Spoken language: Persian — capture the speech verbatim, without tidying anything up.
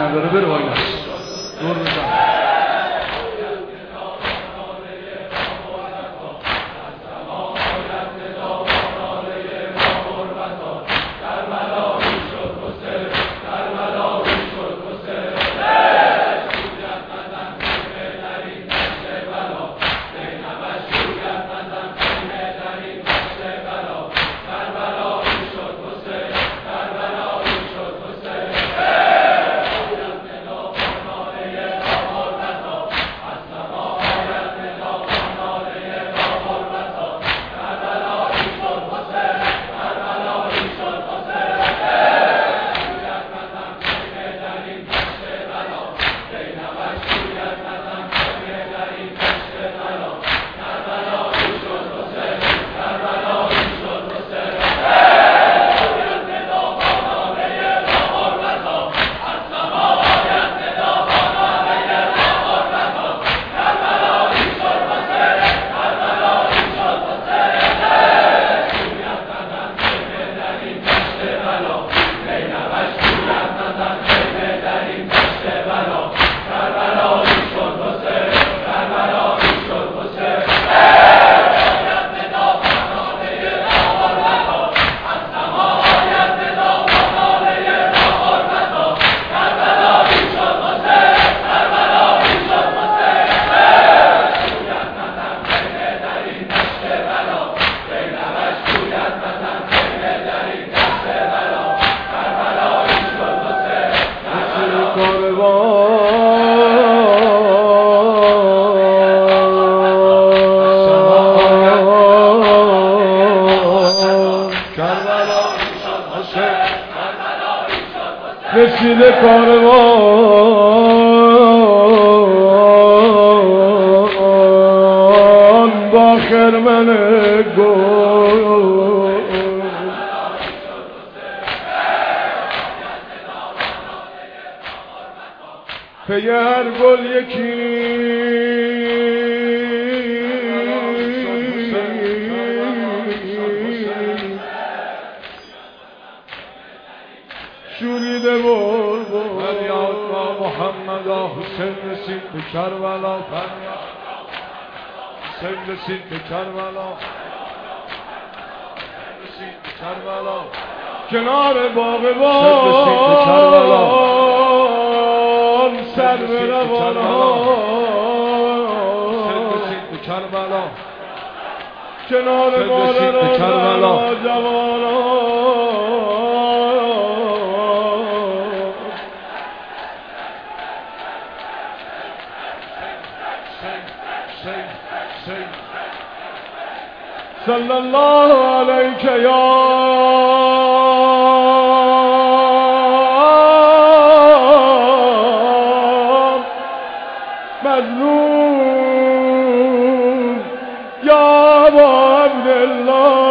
نداره بره وای نست دور بزن. رسیده کاروان با خرمن گل پی هر گل یکی شوریده بول بول فریاد با محمد حسین رسید به کربلا فریاد حسین رسید به کربلا رسید به کربلا کنار باغبان سر به روانها رسید به کربلا کنار مادران و جوانان صلی الله علیک یا مظلوم یا ابا عبدالله